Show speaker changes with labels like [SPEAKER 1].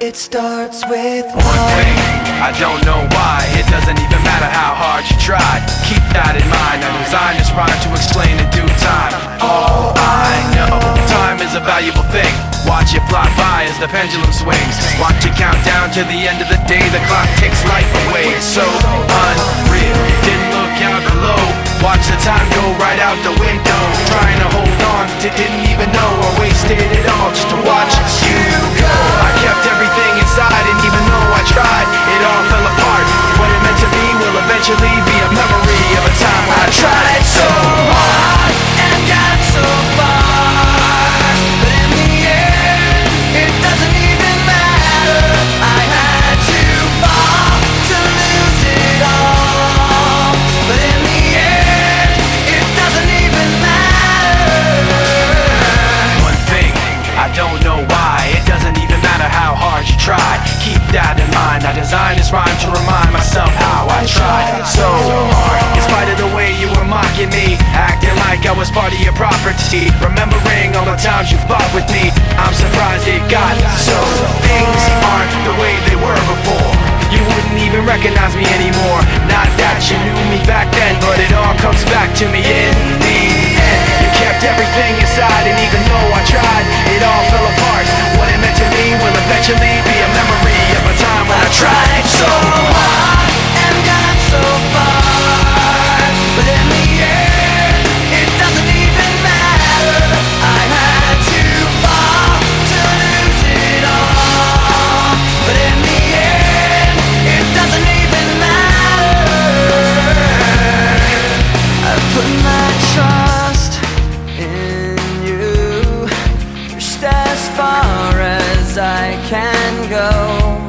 [SPEAKER 1] It starts with
[SPEAKER 2] one thing, I don't know why. It doesn't even matter how hard you tried. Keep that in mind, I designed this rhyme to explain in due time. All I know, time is a valuable thing. Watch it fly by as the pendulum swings. Watch it count down to the end of the day. The clock takes life away, it's so unreal. Didn't look out below, watch the time go right out the window. Trying to hold on to didn't even know I wasted it all just to watch you go. I kept everything inside, and even though I tried, it all fell apart. What it meant to be will eventually be a memory of a time when I tried so hard and got so far, but in the end, it doesn't even matter. I had to fall to lose it all, but in the end, it doesn't even matter. One thing, I don't know why. It doesn't even matter how hard you try. Keep that in mind, I designed this rhyme to remind myself how I tried so hard. In spite of the way you were mocking me, acting like I was part of your property, remembering all the times you fought with me, I'm surprised it got so. Things aren't the way they were before. You wouldn't even recognize me anymore. Not that you knew me back then, but it all comes back to me in the end. You kept everything inside, and even though I tried, it all fell apart. What it meant to me will eventually be a memory of a time when I tried so hard and got so far, but in the end, it doesn't even matter. I had to fall to lose it all, but in the end, it doesn't even matter. I put my trust in you, pushed as far as I can go.